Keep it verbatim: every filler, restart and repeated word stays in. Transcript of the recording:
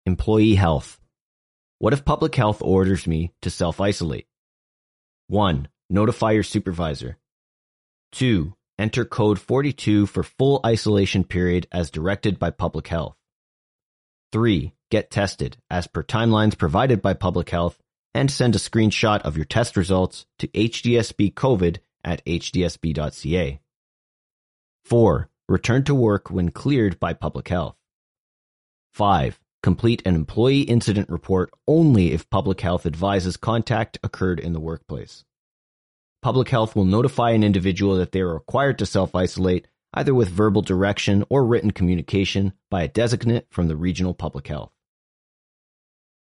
Employee health. What if public health orders me to self-isolate? one. Notify your supervisor. two. Enter code forty-two for full isolation period as directed by public health. three. Get tested as per timelines provided by public health and send a screenshot of your test results to H D S B COVID at H D S B dot C A. four. Return to work when cleared by public health. five. Complete an employee incident report only if public health advises contact occurred in the workplace. Public health will notify an individual that they are required to self-isolate either with verbal direction or written communication by a designate from the regional public health.